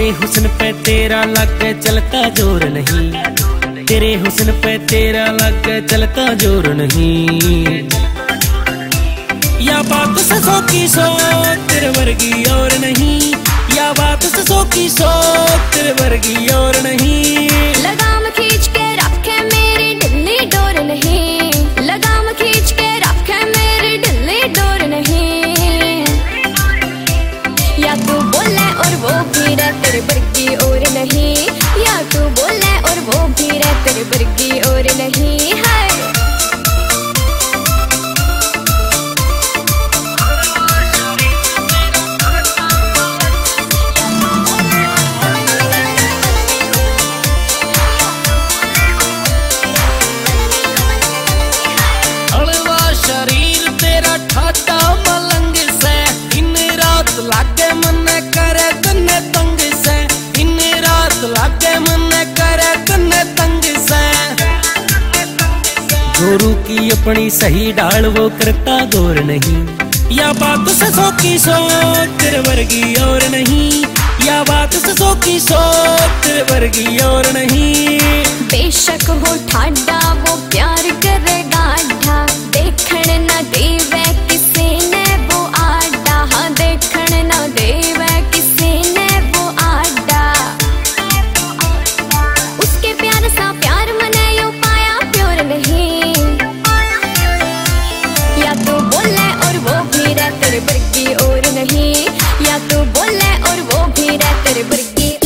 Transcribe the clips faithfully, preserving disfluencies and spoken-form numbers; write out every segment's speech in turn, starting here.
तेरे हुस्न पे तेरा लग चलता जोर नहीं, तेरे हुस्न पे तेरा लग चलता जोर नहीं। या बात से सौ की सौ तेरे वर्गी और नहीं, या बात से सौ की सौ तेरे वर्गी और नहीं। लगाम खींच के रखे मेरी ढिल्ली डोर नहीं, लगाम खींच के रखे मेरी ढिल्ली डोर नहीं। या तू बोले और वो भी रहे तेरे वर्गी और नहीं, या तू बोले और वो भी रहे तेरे वर्गी और नहीं है। शरीर तेरा ठाटा मलंग से, इन रात लागे मन करे तन्ने तंग से, इन रात लागे मन करे तन्ने तंग से। जोरू की अपनी सही डाल वो करता गौर नहीं, या बात से सौ की सौ तेरे वर्गी और नहीं, या बात से सौ की सौ तेरे वर्गी और नहीं। बेशक हो ठाडा वो प्यार करेगा आढ़ा, देखण ना देवे किसी ने वो आडा, हाँ देखण ना देवे किसी ने वो आडा। उसके प्यार सा प्यार मने यो पाया प्योर नहीं। या तू बोले और वो भी रहे तेरे वर्गी और नहीं, या तू बोले और वो भी रहे तेरे वर्गी।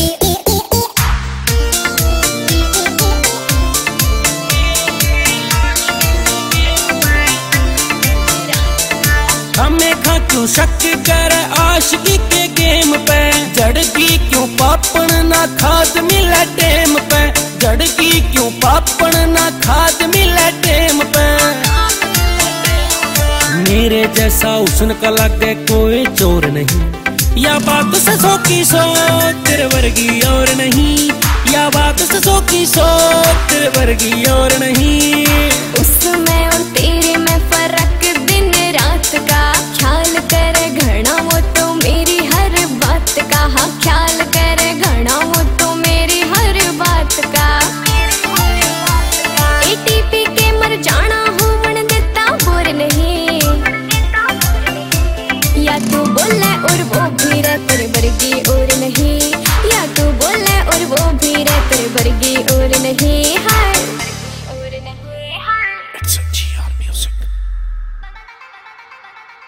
हमें खा क्यों शक करे आशिकी के गेम पे, जड़की क्यों पापन ना खाद मिले टेम पे, जड़की क्यों पापन ना खाद मिले टेम पे। मेरे जैसा हुस्न का लगे कोई चोर नहीं, या बात से सौ की सौ तेरे वर्गी और नहीं, या बात से सौ की सौ तेरे वर्गी और नहीं। उसमें और तेरे में फर्क दिन रात का, ख्याल करे घना वो तो मेरी हर बात का, हाँ ख्याल करे घना वो तो मेरी हर बात का। एटीपी के मर जाना हूँ मन देता बोर नहीं। या तू बोले और वो भी रहे तेरे वर्गी और नहीं, या तू बोले और वो भी रहे तेरे वर्गी और नहीं।